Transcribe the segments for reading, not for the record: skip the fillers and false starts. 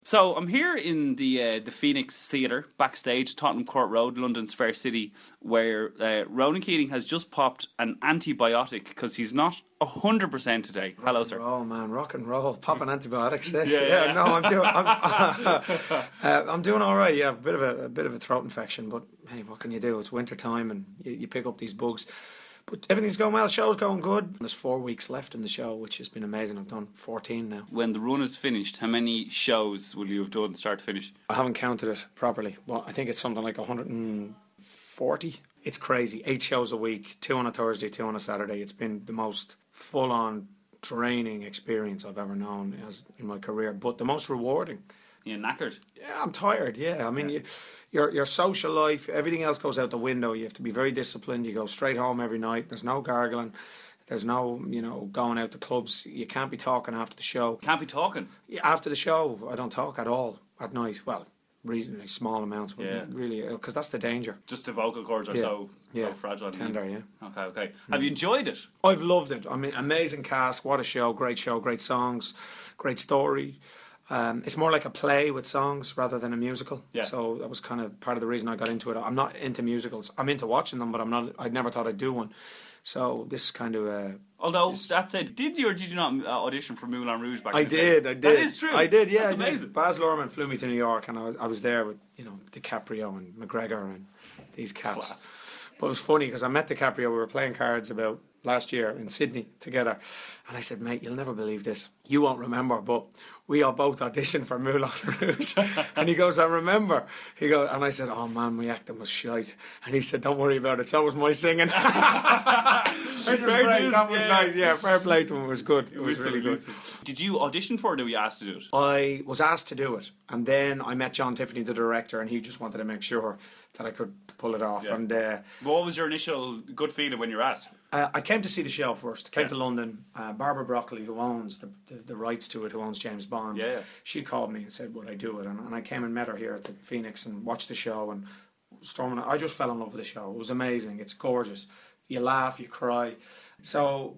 So I'm here in the Phoenix Theatre, backstage, Tottenham Court Road, London's fair city, where Ronan Keating has just popped an antibiotic because he's not 100% today. Hello, sir. Oh man, rock and roll, popping antibiotics. Eh? Yeah. No, I'm doing all right. Yeah, a bit of a throat infection, but hey, what can you do? It's winter time, and you pick up these bugs. But everything's going well. Show's going good. There's 4 weeks left in the show, which has been amazing. I've done 14 now. When the run is finished, how many shows will you have done start to finish? I haven't counted it properly. Well, I think it's something like 140. It's crazy. 8 shows a week, 2 on a Thursday, 2 on a Saturday. It's been the most full-on draining experience I've ever known in my career, but the most rewarding. You're knackered? Yeah, I'm tired, yeah. I mean, your social life, everything else goes out the window. You have to be very disciplined. You go straight home every night. There's no gargling. There's no, going out to clubs. You can't be talking after the show. Can't be talking? Yeah, after the show, I don't talk at all at night. Well, reasonably small amounts, but really, because that's the danger. Just the vocal cords are so fragile. Tender, yeah. Okay. Have you enjoyed it? I've loved it. I mean, amazing cast. What a show, great songs, great story. It's more like a play with songs rather than a musical. Yeah. So that was kind of part of the reason I got into it. I'm not into musicals. I'm into watching them, but I never thought I'd do one. So this is kind of Although, that said, did you or did you not audition for Moulin Rouge back I in the day? did. That is true. I did, yeah. That's amazing. Baz Luhrmann flew me to New York, and I was there with, DiCaprio and McGregor and these cats. Class. But it was funny because I met DiCaprio. We were playing cards about last year in Sydney together, and I said, "Mate, you'll never believe this. You won't remember, but we all both auditioned for Moulin Rouge." And he goes, "I remember." He goes, and I said, "Oh man, my acting was shite." And he said, "Don't worry about it. So was my singing." That was nice. Yeah, fair play to him. It was good. It was really good. Did you audition for it, or were you asked to do it? I was asked to do it, and then I met John Tiffany, the director, and he just wanted to make sure that I could pull it off. Yeah. And what was your initial good feeling when you were asked? I came to see the show first. Came to London. Barbara Broccoli, who owns the rights to it, who owns James Bond, she called me and said, "Would I do it?" And I came and met her here at the Phoenix and watched the show. And Storm, I just fell in love with the show. It was amazing. It's gorgeous. You laugh, you cry. So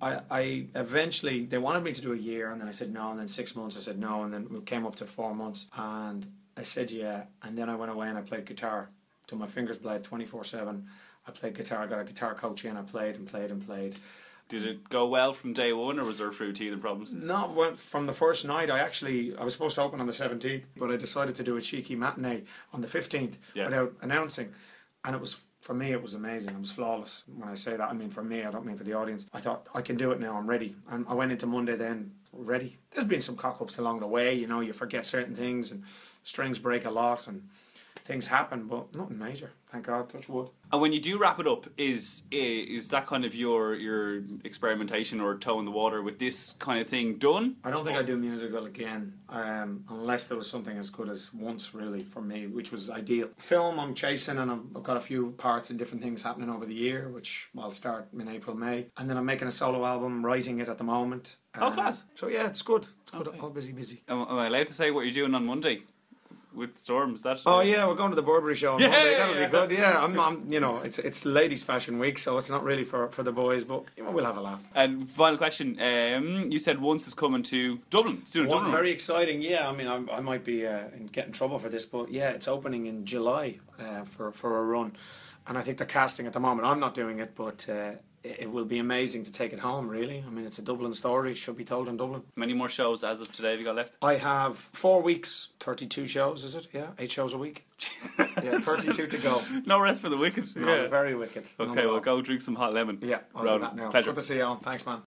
I eventually, they wanted me to do a year, and then I said no, and then 6 months I said no, and then we came up to 4 months, and I said yeah, and then I went away and I played guitar till my fingers bled 24/7. I played guitar. I got a guitar coach in. I played and played and played. Did it go well from day one, or was there a few teething problems? No, from the first night. I was supposed to open on the 17th, but I decided to do a cheeky matinee on the 15th without announcing, and for me it was amazing. It was flawless. When I say that, I mean for me. I don't mean for the audience. I thought, I can do it now. I'm ready, and I went into Monday then ready. There's been some cock-ups along the way. You forget certain things, and strings break a lot, and things happen, but nothing major. Thank God, touch wood. And when you do wrap it up, is that kind of your experimentation or toe in the water with this kind of thing done? I don't think I'd do musical again, unless there was something as good as Once, really, for me, which was ideal. Film, I'm chasing, and I've got a few parts and different things happening over the year, which I'll start in April, May. And then I'm making a solo album, writing it at the moment. Oh, class. So yeah, it's good. It's good. All busy. Am I allowed to say what you're doing on Monday? With Storms, that. Oh yeah, we're going to the Burberry show on Monday. That'll be good. Yeah, I'm it's ladies' fashion week, so it's not really for the boys, but we'll have a laugh. And final question: you said Once is coming to Dublin. Dublin. Very exciting. Yeah, I mean, I might be getting trouble for this, but yeah, it's opening in July for a run, and I think they're casting at the moment. I'm not doing it, but. It will be amazing to take it home, really. I mean, it's a Dublin story, should be told in Dublin. Many more shows as of today have you got left? I have 4 weeks, 32 shows, is it? Yeah, 8 shows a week. Yeah, 32 to go. No rest for the wicked. No, very wicked. Okay, well, go drink some hot lemon. Yeah, I'll do that now. Pleasure. Good to see you on. Thanks, man.